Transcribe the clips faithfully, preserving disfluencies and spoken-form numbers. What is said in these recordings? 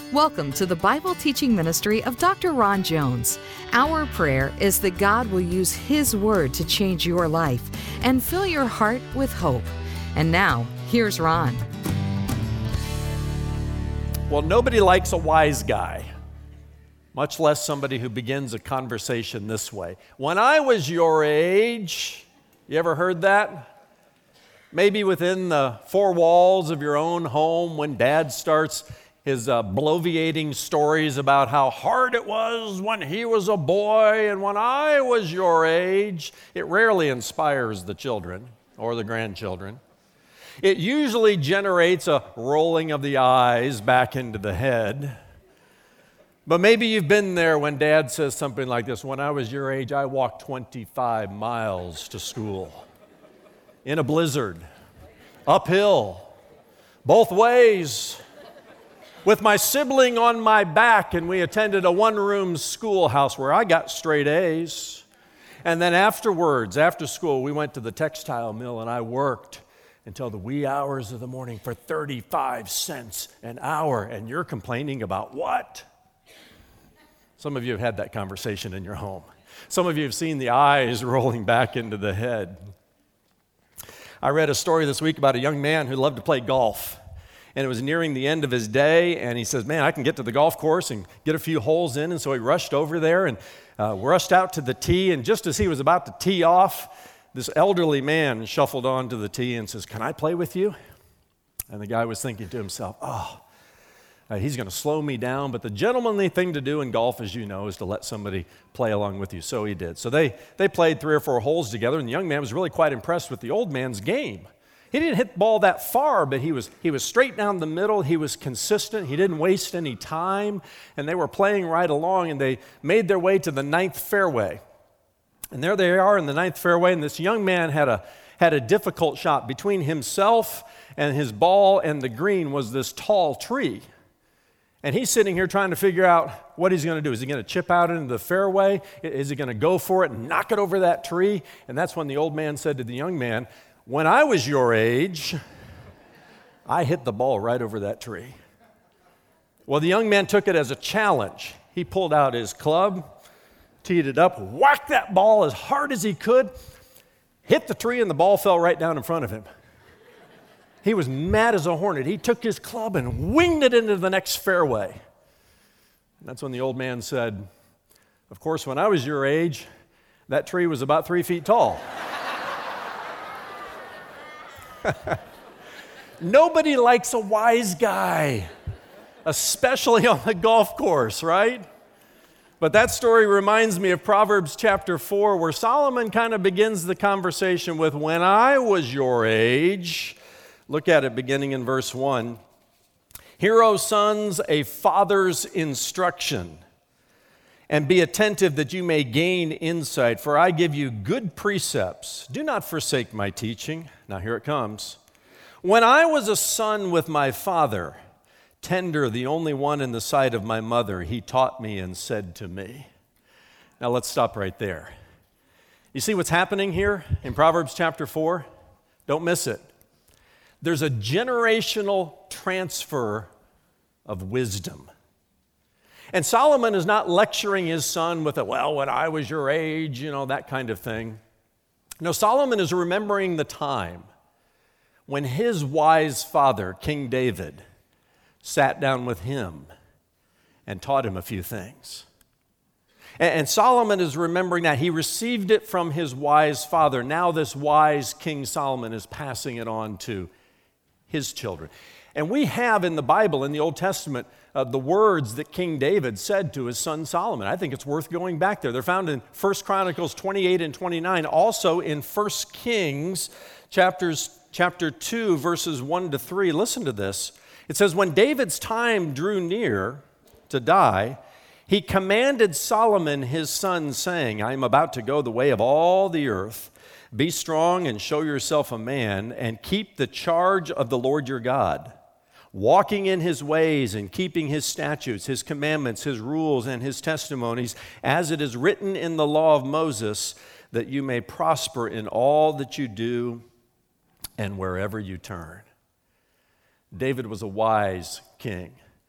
Welcome to the Bible teaching ministry of Doctor Ron Jones. Our prayer is that God will use His Word to change your life and fill your heart with hope. And now, here's Ron. Well, nobody likes a wise guy, much less somebody who begins a conversation this way. When I was your age, you ever heard that? Maybe within the four walls of your own home when Dad starts his uh, bloviating stories about how hard it was when he was a boy and when I was your age. It rarely inspires the children or the grandchildren. It usually generates a rolling of the eyes back into the head. But maybe you've been there when Dad says something like this: when I was your age, I walked twenty-five miles to school in a blizzard, uphill, both ways, with my sibling on my back, and we attended a one-room schoolhouse where I got straight A's. And then afterwards, after school, we went to the textile mill, and I worked until the wee hours of the morning for thirty-five cents an hour. And you're complaining about what? Some of you have had that conversation in your home. Some of you have seen the eyes rolling back into the head. I read a story this week about a young man who loved to play golf. And it was nearing the end of his day, and he says, man, I can get to the golf course and get a few holes in. And so he rushed over there and uh, rushed out to the tee. And just as he was about to tee off, this elderly man shuffled onto the tee and says, can I play with you? And the guy was thinking to himself, oh, uh, he's going to slow me down. But the gentlemanly thing to do in golf, as you know, is to let somebody play along with you. So he did. So they, they played three or four holes together, and the young man was really quite impressed with the old man's game. He didn't hit the ball that far, but he was he was straight down the middle. He was consistent. He didn't waste any time. And they were playing right along, and they made their way to the ninth fairway. And there they are in the ninth fairway, and this young man had a had a difficult shot. Between himself and his ball and the green was this tall tree. And he's sitting here trying to figure out what he's going to do. Is he going to chip out into the fairway? Is he going to go for it and knock it over that tree? And that's when the old man said to the young man, when I was your age, I hit the ball right over that tree. Well, the young man took it as a challenge. He pulled out his club, teed it up, whacked that ball as hard as he could, hit the tree, and the ball fell right down in front of him. He was mad as a hornet. He took his club and winged it into the next fairway. And that's when the old man said, of course, when I was your age, that tree was about three feet tall. Nobody likes a wise guy, especially on the golf course, right? But that story reminds me of Proverbs chapter four, where Solomon kind of begins the conversation with, when I was your age. Look at it beginning in verse one. Hear, O sons, a father's instruction, and be attentive that you may gain insight, for I give you good precepts. Do not forsake my teaching. Now here it comes. When I was a son with my father, tender, the only one in the sight of my mother, he taught me and said to me. Now let's stop right there. You see what's happening here in Proverbs chapter four? Don't miss it. There's a generational transfer of wisdom. And Solomon is not lecturing his son with a, well, when I was your age, you know, that kind of thing. No, Solomon is remembering the time when his wise father, King David, sat down with him and taught him a few things. And, and Solomon is remembering that. He received it from his wise father. Now this wise King Solomon is passing it on to his children. And we have in the Bible, in the Old Testament, uh, the words that King David said to his son Solomon. I think it's worth going back there. They're found in First Chronicles twenty-eight and twenty-nine, also in First Kings chapters, chapter two, verses one to three. Listen to this. It says, when David's time drew near to die, he commanded Solomon his son, saying, I am about to go the way of all the earth. Be strong and show yourself a man, and keep the charge of the Lord your God, walking in his ways and keeping his statutes, his commandments, his rules, and his testimonies, as it is written in the law of Moses, that you may prosper in all that you do and wherever you turn. David was a wise king,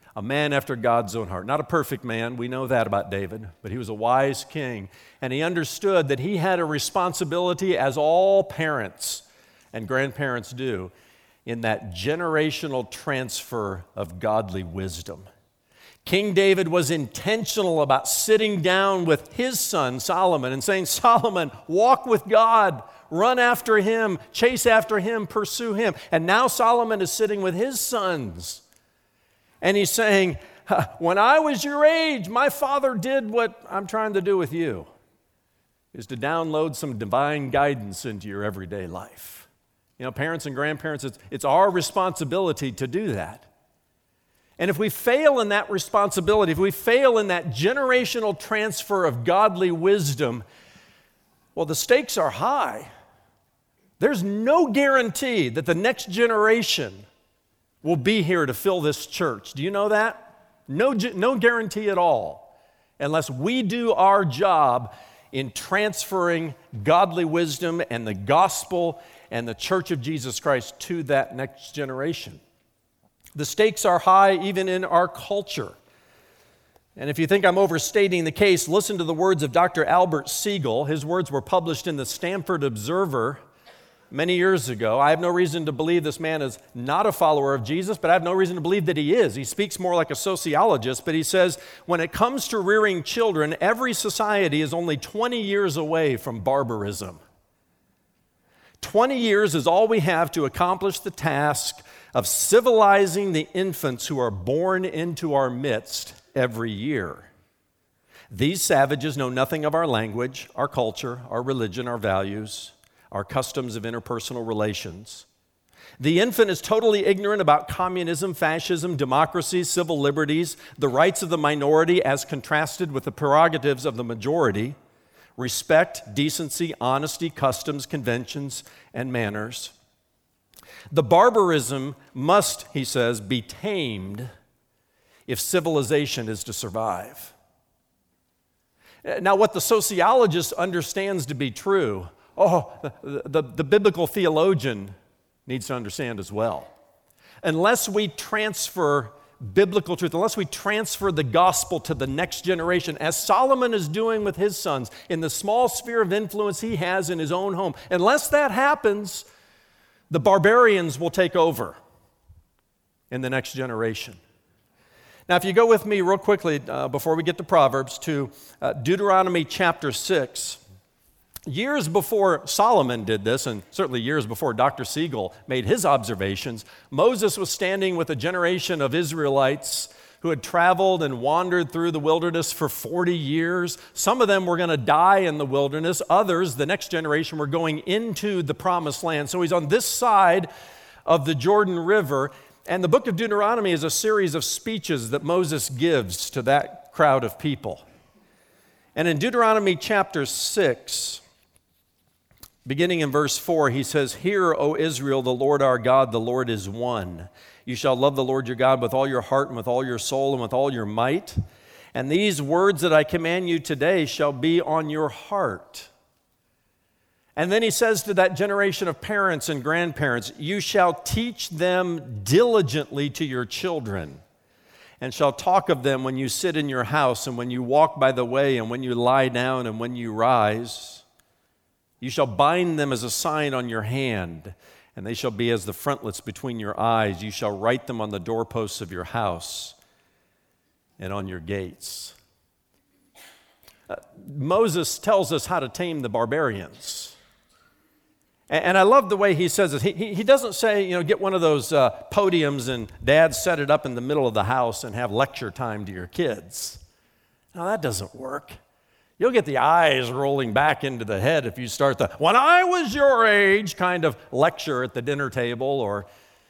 a man after God's own heart. Not a perfect man, we know that about David, but he was a wise king, and he understood that he had a responsibility, as all parents and grandparents do, in that generational transfer of godly wisdom. King David was intentional about sitting down with his son Solomon and saying, Solomon, walk with God, run after him, chase after him, pursue him. And now Solomon is sitting with his sons. And he's saying, when I was your age, my father did what I'm trying to do with you, is to download some divine guidance into your everyday life. You know, parents and grandparents, it's, it's our responsibility to do that. And if we fail in that responsibility, if we fail in that generational transfer of godly wisdom, well, the stakes are high. There's no guarantee that the next generation will be here to fill this church. Do you know that? No, no guarantee at all, unless we do our job in transferring godly wisdom and the gospel and the church of Jesus Christ to that next generation. The stakes are high even in our culture. And if you think I'm overstating the case, listen to the words of Doctor Albert Siegel. His words were published in the Stanford Observer many years ago. I have no reason to believe this man is not a follower of Jesus, but I have no reason to believe that he is. He speaks more like a sociologist, but he says, when it comes to rearing children, every society is only twenty years away from barbarism. twenty years is all we have to accomplish the task of civilizing the infants who are born into our midst every year. These savages know nothing of our language, our culture, our religion, our values, our customs of interpersonal relations. The infant is totally ignorant about communism, fascism, democracy, civil liberties, the rights of the minority as contrasted with the prerogatives of the majority, respect, decency, honesty, customs, conventions, and manners. The barbarism must, he says, be tamed if civilization is to survive. Now, what the sociologist understands to be true, oh, the, the, the biblical theologian needs to understand as well. Unless we transfer biblical truth, unless we transfer the gospel to the next generation, as Solomon is doing with his sons in the small sphere of influence he has in his own home, unless that happens, the barbarians will take over in the next generation. Now, if you go with me real quickly uh, before we get to Proverbs to uh, Deuteronomy chapter six, years before Solomon did this, and certainly years before Doctor Siegel made his observations, Moses was standing with a generation of Israelites who had traveled and wandered through the wilderness for forty years. Some of them were going to die in the wilderness. Others, the next generation, were going into the promised land. So he's on this side of the Jordan River, and the book of Deuteronomy is a series of speeches that Moses gives to that crowd of people. And in Deuteronomy chapter six, beginning in verse four, he says, "Hear, O Israel, the Lord our God, the Lord is one. You shall love the Lord your God with all your heart and with all your soul and with all your might. And these words that I command you today shall be on your heart." And then he says to that generation of parents and grandparents, "You shall teach them diligently to your children, and shall talk of them when you sit in your house and when you walk by the way and when you lie down and when you rise. You shall bind them as a sign on your hand, and they shall be as the frontlets between your eyes. You shall write them on the doorposts of your house and on your gates." Uh, Moses tells us how to tame the barbarians. And, and I love the way he says it. He, he, he doesn't say, you know, get one of those uh, podiums and dad set it up in the middle of the house and have lecture time to your kids. No, that doesn't work. You'll get the eyes rolling back into the head if you start the, "when I was your age" kind of lecture at the dinner table or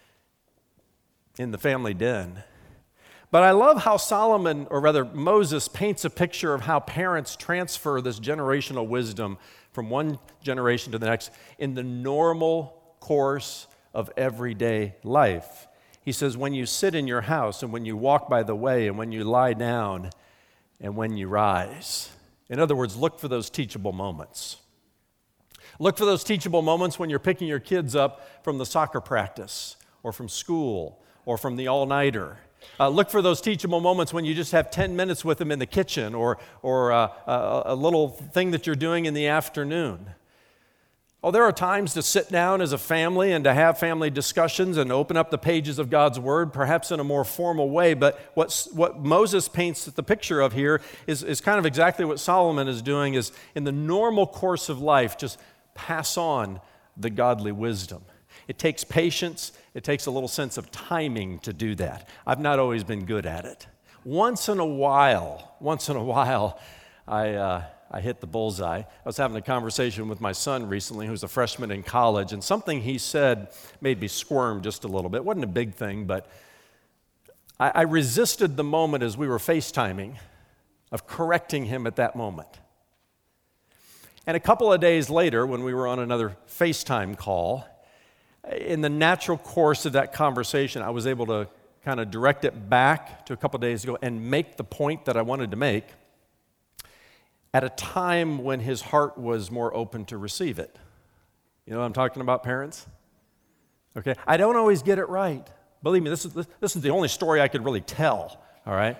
in the family den. But I love how Solomon, or rather Moses, paints a picture of how parents transfer this generational wisdom from one generation to the next in the normal course of everyday life. He says, when you sit in your house and when you walk by the way and when you lie down and when you rise. In other words, look for those teachable moments. Look for those teachable moments when you're picking your kids up from the soccer practice or from school or from the all-nighter, Uh, look for those teachable moments when you just have ten minutes with them in the kitchen or, or uh, a, a little thing that you're doing in the afternoon. Oh, there are times to sit down as a family and to have family discussions and open up the pages of God's Word, perhaps in a more formal way. But what's, what Moses paints the picture of here is, is kind of exactly what Solomon is doing, is in the normal course of life, just pass on the godly wisdom. It takes patience. It takes a little sense of timing to do that. I've not always been good at it. Once in a while, once in a while, I, uh, I hit the bullseye. I was having a conversation with my son recently, who's a freshman in college, and something he said made me squirm just a little bit. It wasn't a big thing, but I, I resisted the moment as we were FaceTiming of correcting him at that moment. And a couple of days later, when we were on another FaceTime call, in the natural course of that conversation, I was able to kind of direct it back to a couple of days ago and make the point that I wanted to make at a time when his heart was more open to receive it. You know what I'm talking about, parents? Okay, I don't always get it right. Believe me, this is, this is the only story I could really tell, all right?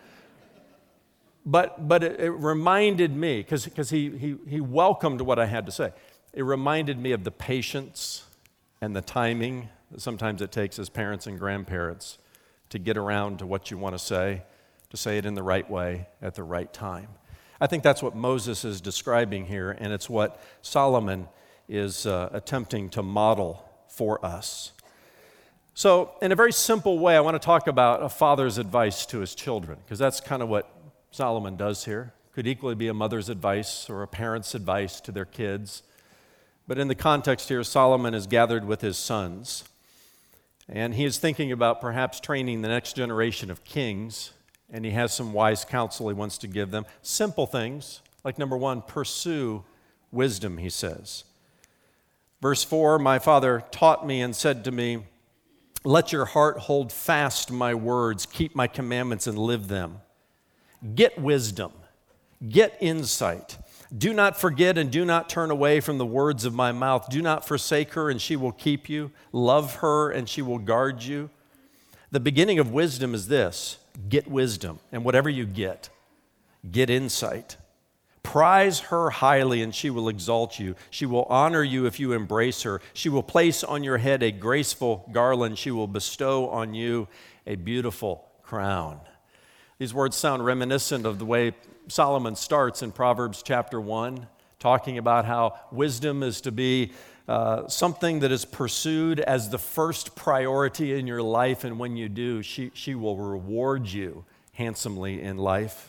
But, but it, it reminded me, because he, he, he welcomed what I had to say, it reminded me of the patience and the timing that sometimes it takes as parents and grandparents to get around to what you want to say, to say it in the right way at the right time. I think that's what Moses is describing here, and it's what Solomon is uh, attempting to model for us. So, in a very simple way, I want to talk about a father's advice to his children, because that's kind of what Solomon does here. Could equally be a mother's advice or a parent's advice to their kids. But in the context here, Solomon is gathered with his sons, and he is thinking about perhaps training the next generation of kings, and he has some wise counsel he wants to give them. Simple things, like number one, pursue wisdom, he says. Verse four, my father taught me and said to me, let your heart hold fast my words, keep my commandments and live them. Get wisdom, get insight. Do not forget and do not turn away from the words of my mouth. Do not forsake her and she will keep you. Love her and she will guard you. The beginning of wisdom is this: get wisdom, and whatever you get, get insight. Prize her highly and she will exalt you. She will honor you if you embrace her. She will place on your head a graceful garland. She will bestow on you a beautiful crown. These words sound reminiscent of the way Solomon starts in Proverbs chapter one, talking about how wisdom is to be uh, something that is pursued as the first priority in your life, and when you do, she, she will reward you handsomely in life.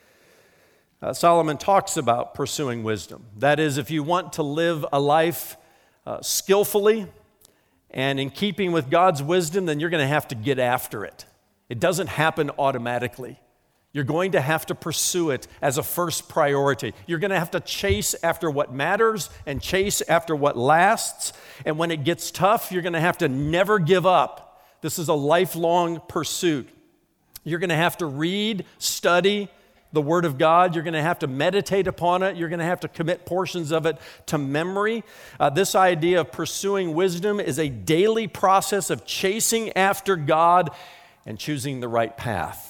Uh, Solomon talks about pursuing wisdom. That is, if you want to live a life uh, skillfully and in keeping with God's wisdom, then you're going to have to get after it. It doesn't happen automatically. You're going to have to pursue it as a first priority. You're going to have to chase after what matters and chase after what lasts. And when it gets tough, you're going to have to never give up. This is a lifelong pursuit. You're going to have to read, study the Word of God. You're going to have to meditate upon it. You're going to have to commit portions of it to memory. Uh, this idea of pursuing wisdom is a daily process of chasing after God and choosing the right path.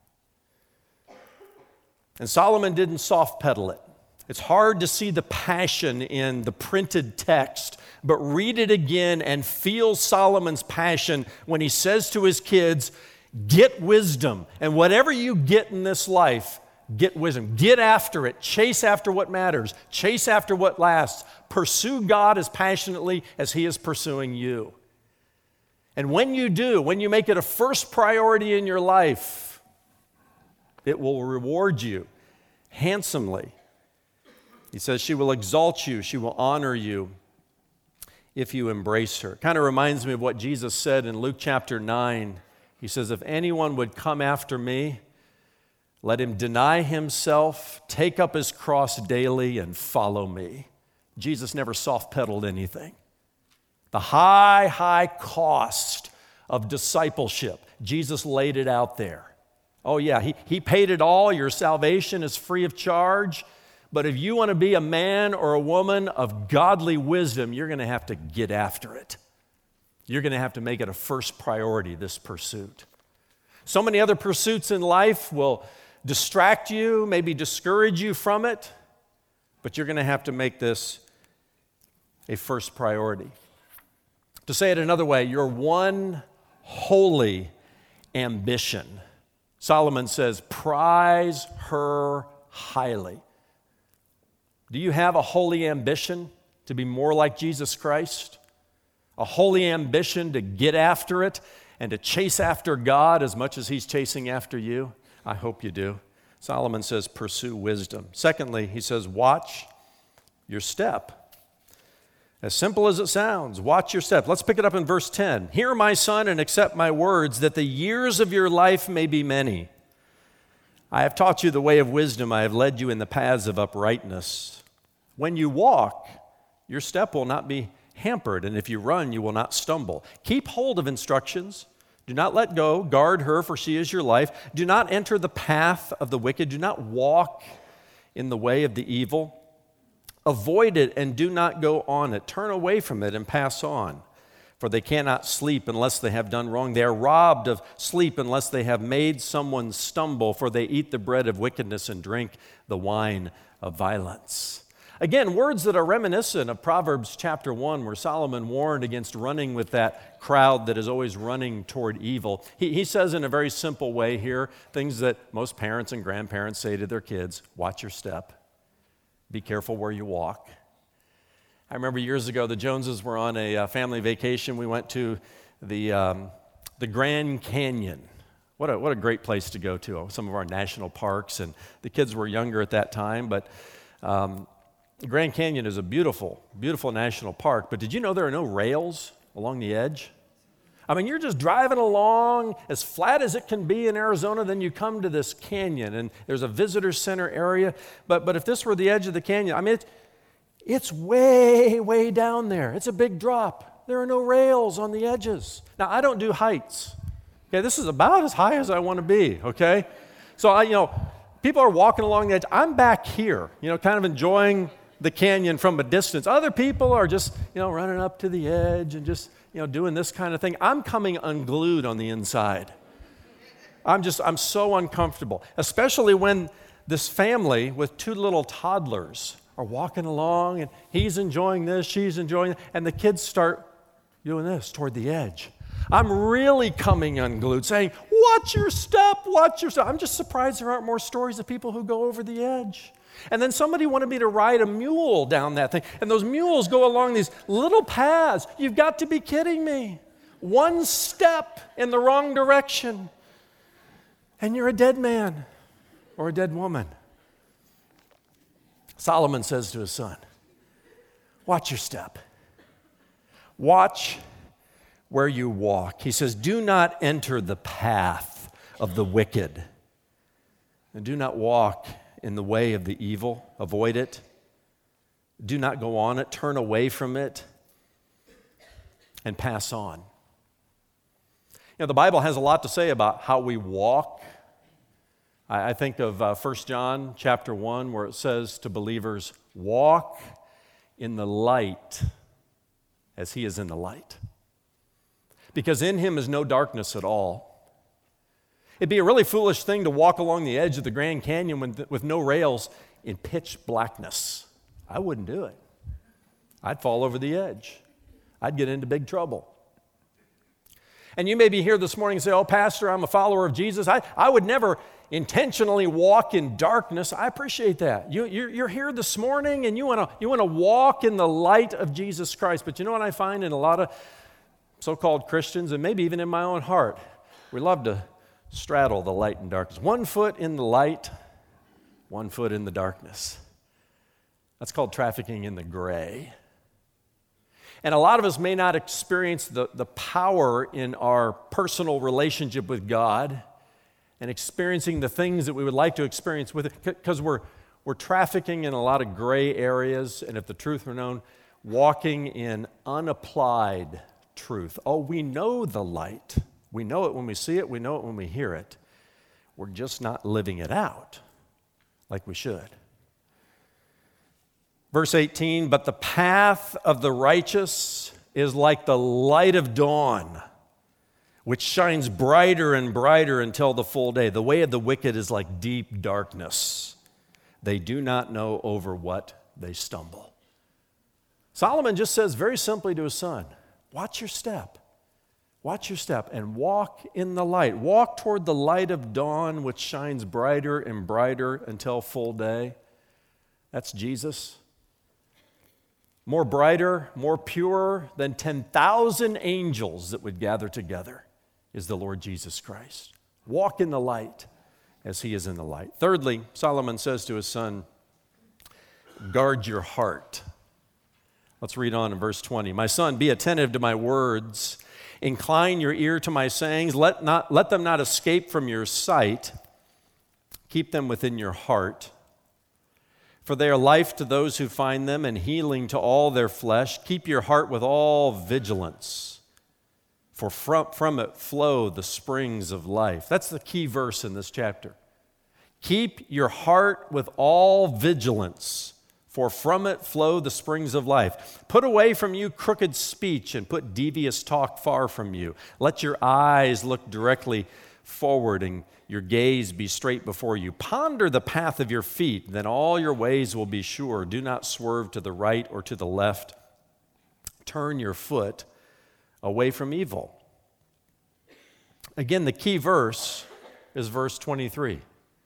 And Solomon didn't soft pedal it. It's hard to see the passion in the printed text, but read it again and feel Solomon's passion when he says to his kids, get wisdom. And whatever you get in this life, get wisdom. Get after it. Chase after what matters. Chase after what lasts. Pursue God as passionately as He is pursuing you. And when you do, when you make it a first priority in your life, it will reward you handsomely. He says she will exalt you, she will honor you if you embrace her. Kind of reminds me of what Jesus said in Luke chapter nine. He says, if anyone would come after me, let him deny himself, take up his cross daily, and follow me. Jesus never soft-pedaled anything. The high, high cost of discipleship, Jesus laid it out there. Oh yeah, he, he paid it all. Your salvation is free of charge. But if you want to be a man or a woman of godly wisdom, you're going to have to get after it. You're going to have to make it a first priority, this pursuit. So many other pursuits in life will distract you, maybe discourage you from it, but you're going to have to make this a first priority. To say it another way, your one holy ambition. Solomon says, prize her highly. Do you have a holy ambition to be more like Jesus Christ? A holy ambition to get after it and to chase after God as much as He's chasing after you? I hope you do. Solomon says, pursue wisdom. Secondly, he says, watch your step. As simple as it sounds, watch your step. Let's pick it up in verse ten. Hear, my son, and accept my words, that the years of your life may be many. I have taught you the way of wisdom. I have led you in the paths of uprightness. When you walk, your step will not be hampered, and if you run, you will not stumble. Keep hold of instructions. Do not let go. Guard her, for she is your life. Do not enter the path of the wicked. Do not walk in the way of the evil. Avoid it and do not go on it. Turn away from it and pass on. For they cannot sleep unless they have done wrong. They are robbed of sleep unless they have made someone stumble. For they eat the bread of wickedness and drink the wine of violence. Again, words that are reminiscent of Proverbs chapter one, where Solomon warned against running with that crowd that is always running toward evil. He, he says in a very simple way here, things that most parents and grandparents say to their kids: watch your step. Be careful where you walk. I remember years ago, the Joneses were on a uh, family vacation. We went to the, um, the Grand Canyon. What a, what a great place to go to, some of our national parks. And the kids were younger at that time, but um, the Grand Canyon is a beautiful, beautiful national park. But did you know there are no rails along the edge? I mean, you're just driving along as flat as it can be in Arizona, then you come to this canyon, and there's a visitor center area. But but if this were the edge of the canyon, I mean, it's, it's way, way down there. It's a big drop. There are no rails on the edges. Now, I don't do heights. Okay, this is about as high as I want to be, okay? So, I, you know, people are walking along the edge. I'm back here, you know, kind of enjoying the canyon from a distance. Other people are just, you know, running up to the edge and just, you know, doing this kind of thing. I'm coming unglued on the inside. I'm just, I'm so uncomfortable, especially when this family with two little toddlers are walking along and he's enjoying this, she's enjoying it, and the kids start doing this toward the edge. I'm really coming unglued, saying, watch your step, watch your step. I'm just surprised there aren't more stories of people who go over the edge. And then somebody wanted me to ride a mule down that thing. And those mules go along these little paths. You've got to be kidding me. One step in the wrong direction, and you're a dead man or a dead woman. Solomon says to his son, watch your step. Watch where you walk. He says, do not enter the path of the wicked, and do not walk in the way of the evil. Avoid it. Do not go on it. Turn away from it and pass on. You know, the Bible has a lot to say about how we walk. I, I think of uh, First John chapter one, where it says to believers, walk in the light as he is in the light. Because in him is no darkness at all. It'd be a really foolish thing to walk along the edge of the Grand Canyon with, with no rails in pitch blackness. I wouldn't do it. I'd fall over the edge. I'd get into big trouble. And you may be here this morning and say, oh, Pastor, I'm a follower of Jesus. I, I would never intentionally walk in darkness. I appreciate that. You, you're, you're here this morning and you want to you want to walk in the light of Jesus Christ. But you know what I find in a lot of so-called Christians, and maybe even in my own heart, we love to straddle the light and darkness. One foot in the light, one foot in the darkness. That's called trafficking in the gray. And a lot of us may not experience the, the power in our personal relationship with God and experiencing the things that we would like to experience with it, because we're, we're trafficking in a lot of gray areas, and if the truth were known, walking in unapplied truth. Oh, we know the light. We know it when we see it. We know it when we hear it. We're just not living it out like we should. Verse eighteen, but the path of the righteous is like the light of dawn, which shines brighter and brighter until the full day. The way of the wicked is like deep darkness. They do not know over what they stumble. Solomon just says very simply to his son, watch your step. Watch your step and walk in the light. Walk toward the light of dawn, which shines brighter and brighter until full day. That's Jesus. More brighter, more pure than ten thousand angels that would gather together is the Lord Jesus Christ. Walk in the light as he is in the light. Thirdly, Solomon says to his son, guard your heart. Let's read on in verse twenty. My son, be attentive to my words. Incline your ear to my sayings. Let, not, let them not escape from your sight. Keep them within your heart. For they are life to those who find them and healing to all their flesh. Keep your heart with all vigilance, for from, from it flow the springs of life. That's the key verse in this chapter. Keep your heart with all vigilance, for from it flow the springs of life. Put away from you crooked speech and put devious talk far from you. Let your eyes look directly forward and your gaze be straight before you. Ponder the path of your feet, then all your ways will be sure. Do not swerve to the right or to the left. Turn your foot away from evil. Again, the key verse is verse twenty-three.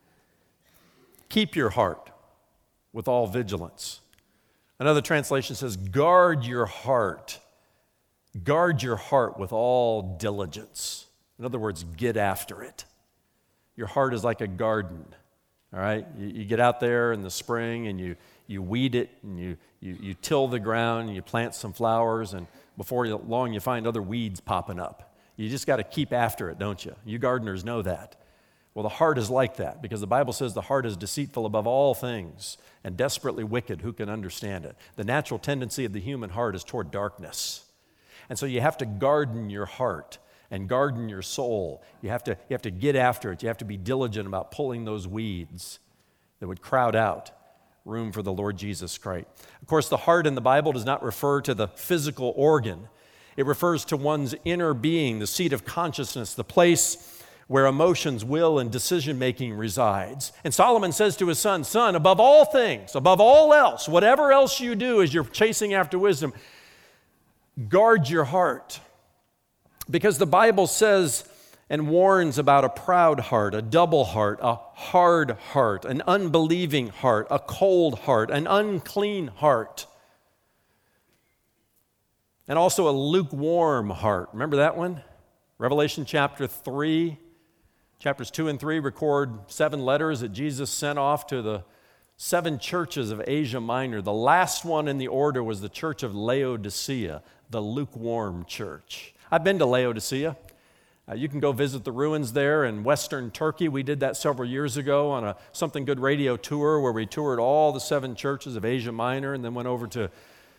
Keep your heart with all vigilance. Another translation says, guard your heart. Guard your heart with all diligence. In other words, get after it. Your heart is like a garden, all right? You, you get out there in the spring and you, you weed it and you, you, you till the ground and you plant some flowers, and before long you find other weeds popping up. You just got to keep after it, don't you? You gardeners know that. Well, the heart is like that because the Bible says the heart is deceitful above all things and desperately wicked. Who can understand it? The natural tendency of the human heart is toward darkness. And so you have to garden your heart and garden your soul. You have to, you have to get after it. You have to be diligent about pulling those weeds that would crowd out room for the Lord Jesus Christ. Of course, the heart in the Bible does not refer to the physical organ. It refers to one's inner being, the seat of consciousness, the place where emotions, will, and decision-making resides. And Solomon says to his son, son, above all things, above all else, whatever else you do as you're chasing after wisdom, guard your heart. Because the Bible says and warns about a proud heart, a double heart, a hard heart, an unbelieving heart, a cold heart, an unclean heart, and also a lukewarm heart. Remember that one? Revelation chapter three, chapters two and three record seven letters that Jesus sent off to the seven churches of Asia Minor. The last one in the order was the church of Laodicea, the lukewarm church. I've been to Laodicea. Uh, you can go visit the ruins there in western Turkey. We did that several years ago on a Something Good radio tour where we toured all the seven churches of Asia Minor and then went over to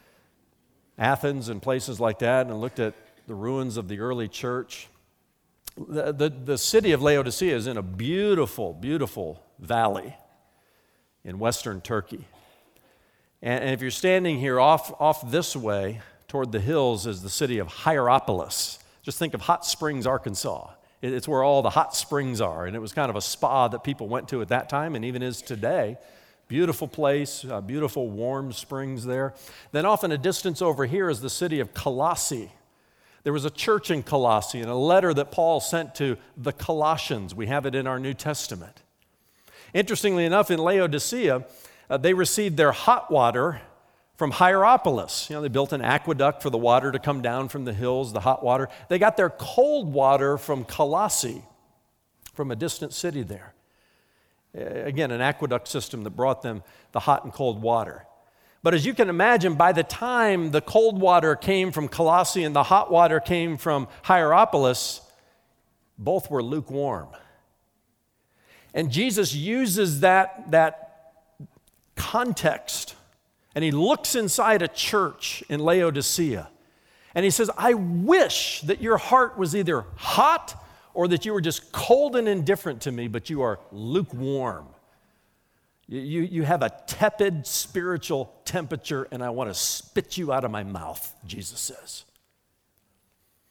Athens and places like that and looked at the ruins of the early church. The, the, the city of Laodicea is in a beautiful, beautiful valley in western Turkey. And, and if you're standing here off, off this way, toward the hills is the city of Hierapolis. Just think of Hot Springs, Arkansas. It's where all the hot springs are, and it was kind of a spa that people went to at that time and even is today. Beautiful place, uh, beautiful warm springs there. Then off in a distance over here is the city of Colossae. There was a church in Colossae and a letter that Paul sent to the Colossians. We have it in our New Testament. Interestingly enough, in Laodicea, uh, they received their hot water from Hierapolis. You know, they built an aqueduct for the water to come down from the hills, the hot water. They got their cold water from Colossae, from a distant city there. Again, an aqueduct system that brought them the hot and cold water. But as you can imagine, by the time the cold water came from Colossae and the hot water came from Hierapolis, both were lukewarm. And Jesus uses that, that context, and he looks inside a church in Laodicea, and he says, I wish that your heart was either hot or that you were just cold and indifferent to me, but you are lukewarm. You, you, you have a tepid spiritual temperature, and I want to spit you out of my mouth, Jesus says.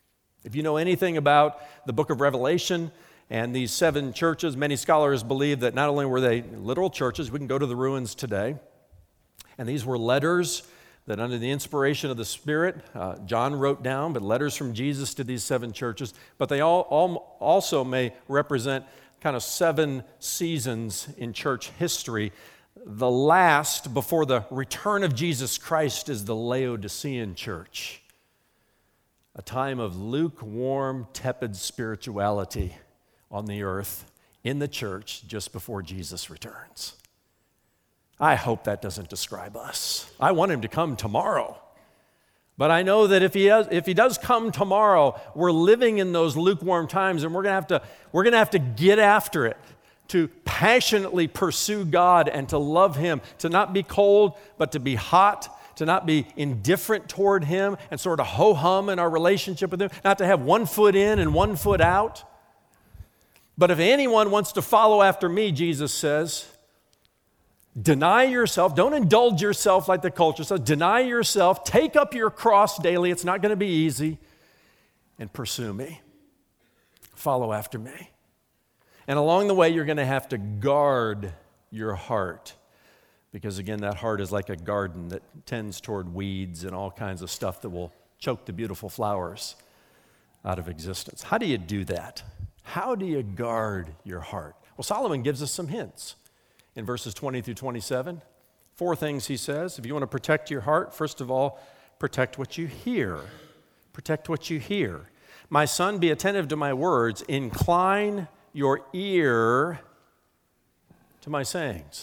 If you know anything about the book of Revelation and these seven churches, many scholars believe that not only were they literal churches, we can go to the ruins today, and these were letters that under the inspiration of the Spirit, uh, John wrote down, but letters from Jesus to these seven churches, but they all, all also may represent kind of seven seasons in church history. The last before the return of Jesus Christ is the Laodicean church, a time of lukewarm, tepid spirituality on the earth in the church just before Jesus returns. I hope that doesn't describe us. I want him to come tomorrow. But I know that if he has, if he does come tomorrow, we're living in those lukewarm times, and we're going to have to we're going to have to get after it, to passionately pursue God and to love him, to not be cold, but to be hot, to not be indifferent toward him and sort of ho-hum in our relationship with him, not to have one foot in and one foot out. But if anyone wants to follow after me, Jesus says, deny yourself. Don't indulge yourself like the culture says. Deny yourself. Take up your cross daily. It's not going to be easy. And pursue me. Follow after me. And along the way, you're going to have to guard your heart. Because again, that heart is like a garden that tends toward weeds and all kinds of stuff that will choke the beautiful flowers out of existence. How do you do that? How do you guard your heart? Well, Solomon gives us some hints. In verses twenty through twenty-seven, four things he says. If you want to protect your heart, first of all, protect what you hear. Protect what you hear. My son, be attentive to my words. Incline your ear to my sayings.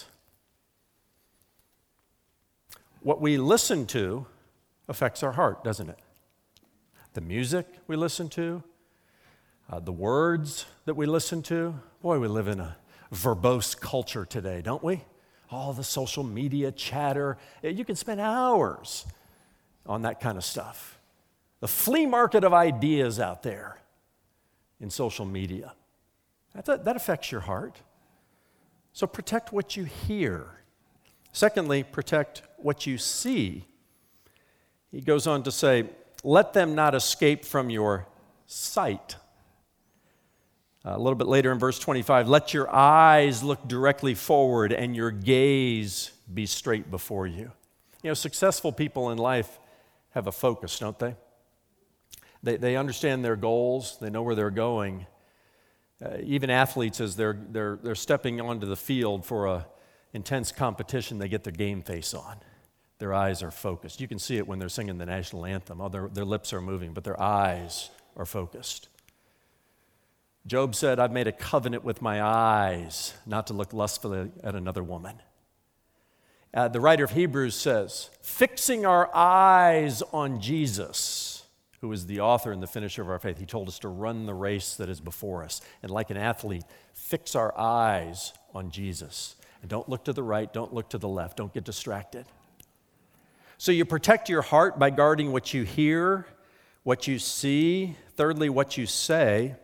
What we listen to affects our heart, doesn't it? The music we listen to, uh, the words that we listen to. Boy, we live in a verbose culture today, don't we? All the social media chatter. You can spend hours on that kind of stuff. The flea market of ideas out there in social media. That, that affects your heart. So protect what you hear. Secondly, protect what you see. He goes on to say, let them not escape from your sight. Uh, a little bit later in verse twenty-five, let your eyes look directly forward and your gaze be straight before you. You know, successful people in life have a focus, don't they? They, they understand their goals. They know where they're going. Uh, even athletes, as they're, they're, they're stepping onto the field for a intense competition, they get their game face on. Their eyes are focused. You can see it when they're singing the national anthem. Oh, their, their lips are moving, but their eyes are focused. Job said, I've made a covenant with my eyes not to look lustfully at another woman. Uh, the writer of Hebrews says, fixing our eyes on Jesus, who is the author and the finisher of our faith. He told us to run the race that is before us. And like an athlete, fix our eyes on Jesus. And don't look to the right, don't look to the left, don't get distracted. So you protect your heart by guarding what you hear, what you see, thirdly, what you say.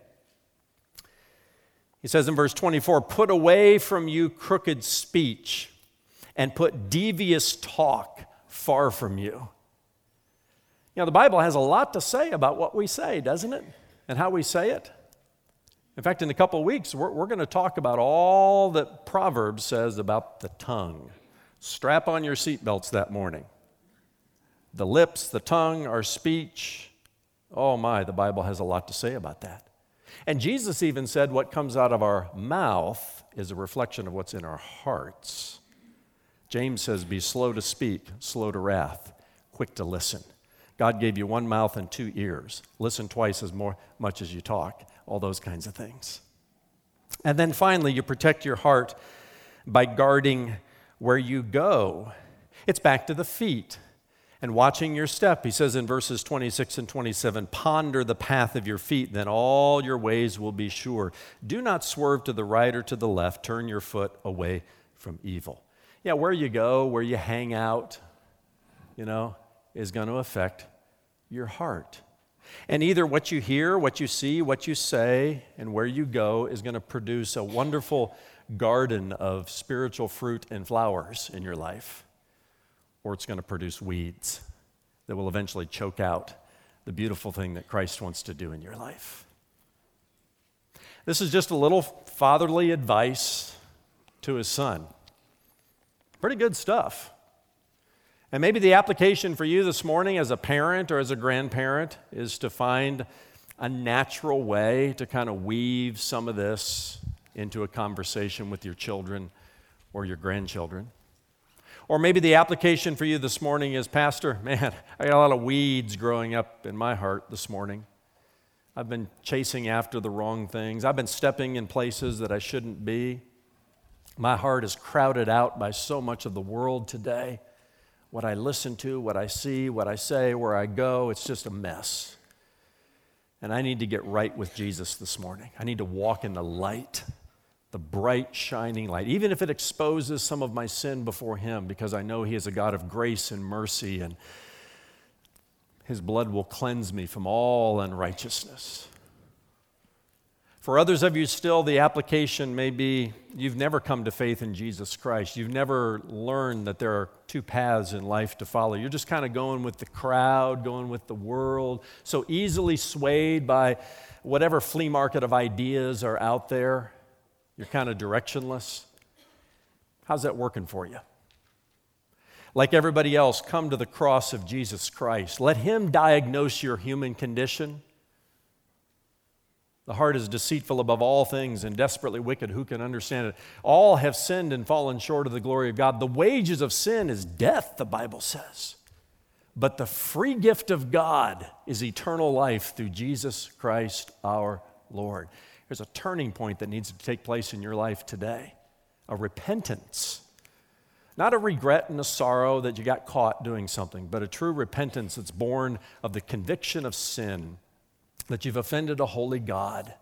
He says in verse twenty-four, put away from you crooked speech and put devious talk far from you. You know, the Bible has a lot to say about what we say, doesn't it? And how we say it. In fact, in a couple of weeks, we're, we're going to talk about all that Proverbs says about the tongue. Strap on your seatbelts that morning. The lips, the tongue, our speech. Oh my, the Bible has a lot to say about that. And Jesus even said what comes out of our mouth is a reflection of what's in our hearts. James says, be slow to speak, slow to wrath, quick to listen. God gave you one mouth and two ears. Listen twice as more, much as you talk. All those kinds of things. And then finally, you protect your heart by guarding where you go. It's back to the feet and watching your step. He says in verses twenty-six and twenty-seven, ponder the path of your feet, then all your ways will be sure. Do not swerve to the right or to the left. Turn your foot away from evil. Yeah, where you go, where you hang out, you know, is going to affect your heart. And either what you hear, what you see, what you say, and where you go is going to produce a wonderful garden of spiritual fruit and flowers in your life, or it's going to produce weeds that will eventually choke out the beautiful thing that Christ wants to do in your life. This is just a little fatherly advice to his son. Pretty good stuff. And maybe the application for you this morning as a parent or as a grandparent is to find a natural way to kind of weave some of this into a conversation with your children or your grandchildren. Or maybe the application for you this morning is, Pastor, man, I got a lot of weeds growing up in my heart this morning. I've been chasing after the wrong things. I've been stepping in places that I shouldn't be. My heart is crowded out by so much of the world today. What I listen to, what I see, what I say, where I go, it's just a mess. And I need to get right with Jesus this morning. I need to walk in the light, the bright, shining light, even if it exposes some of my sin before him, because I know he is a God of grace and mercy, and his blood will cleanse me from all unrighteousness. For others of you still, the application may be you've never come to faith in Jesus Christ. You've never learned that there are two paths in life to follow. You're just kind of going with the crowd, going with the world, so easily swayed by whatever flea market of ideas are out there. You're kind of directionless. How's that working for you? Like everybody else, come to the cross of Jesus Christ. Let him diagnose your human condition. The heart is deceitful above all things and desperately wicked. Who can understand it? All have sinned and fallen short of the glory of God. The wages of sin is death, the Bible says. But the free gift of God is eternal life through Jesus Christ our Lord. There's a turning point that needs to take place in your life today. A repentance. Not a regret and a sorrow that you got caught doing something, but a true repentance that's born of the conviction of sin, that you've offended a holy God.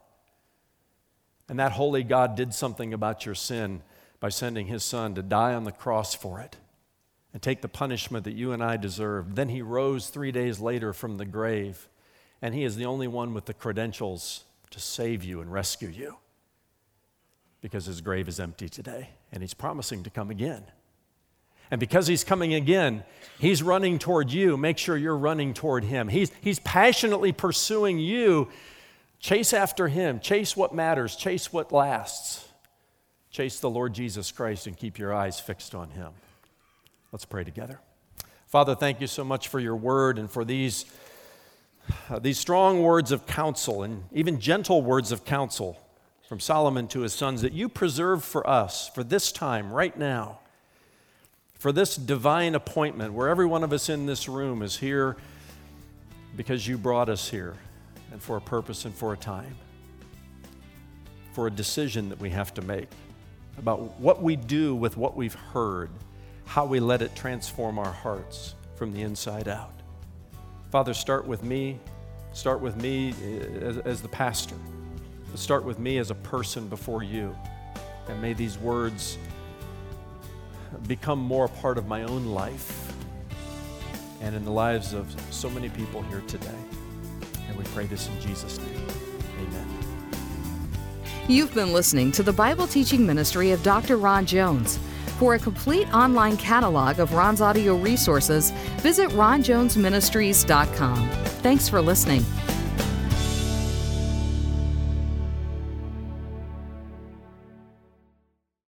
And that holy God did something about your sin by sending his son to die on the cross for it and take the punishment that you and I deserved. Then he rose three days later from the grave, and he is the only one with the credentials to save you and rescue you, because his grave is empty today, and he's promising to come again. And because he's coming again, he's running toward you. Make sure you're running toward him. He's, he's passionately pursuing you. Chase after him. Chase what matters. Chase what lasts. Chase the Lord Jesus Christ and keep your eyes fixed on him. Let's pray together. Father, thank you so much for your word and for these, uh, these strong words of counsel and even gentle words of counsel from Solomon to his sons that you preserve for us for this time right now. For this divine appointment where every one of us in this room is here because you brought us here and for a purpose and for a time, for a decision that we have to make about what we do with what we've heard, how we let it transform our hearts from the inside out. Father, start with me. Start with me as, as the pastor. Start with me as a person before you. And may these words become more a part of my own life and in the lives of so many people here today. And we pray this in Jesus' name. Amen. You've been listening to the Bible teaching ministry of Doctor Ron Jones. For a complete online catalog of Ron's audio resources, visit ron jones ministries dot com. Thanks for listening.